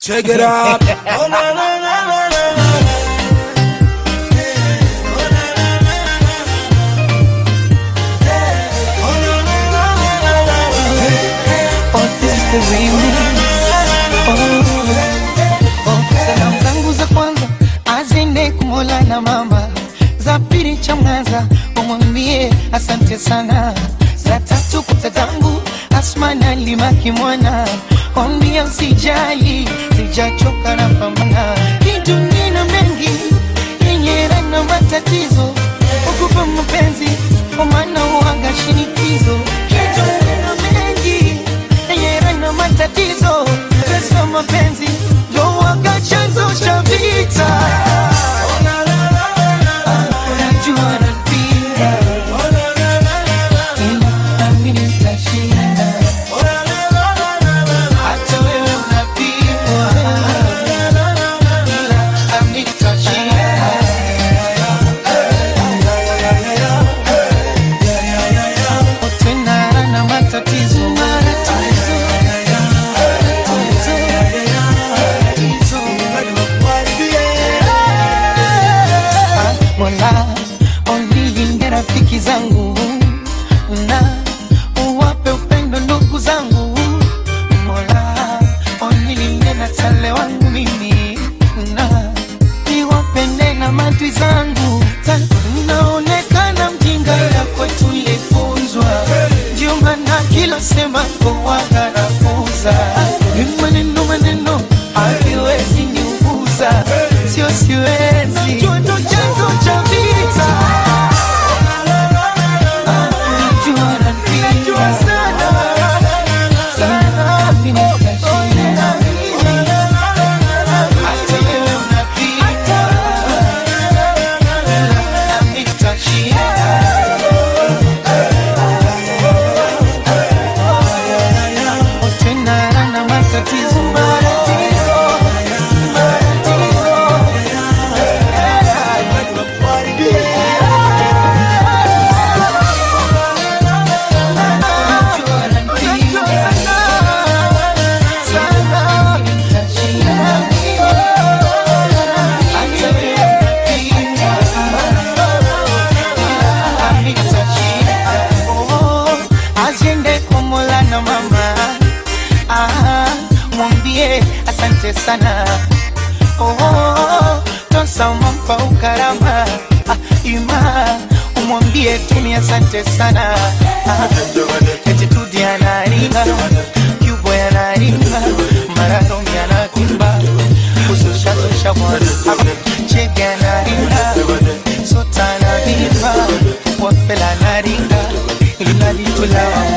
Check it out. Oh na na na na na. Oh na na na na. Oh na na na na. Oh, this is the remix. Salamu zangu za kwanza azende kumola na mama, za pili chamgaza umwambie asante sana, za tatu kutatangu Asmana Limaki mwana, ombia usijali sijachoka na pambana. Hii dunia ina mengi yenye na matatizo, ukupa mapenzi kwa maana uanga shinikizo. Hii dunia ina mengi yenye na matatizo, pesa mapenzi ndio uanga chanzo cha vita. Rafiki zangu na uwape upendo ndugu zangu, Mola onilinde na tale wangu mimi, na niwapende na madui zangu. Naonekana mjinga ya kwetu ilifunzwa, ndio maana kila sema kwa garafuza. Maneno hakiwezi niuguza, sio siwezi, ndo chanzo cha vita. Asante sana, tonsa umampa ukarama, ima umwambie tumi asante sana. Attitude anaringa, Cubo anaringa, Mararomi anatimba, Ususha mwana, Chege anaringa, Sota anarimba, Wapela anaringa, Ilali tulawa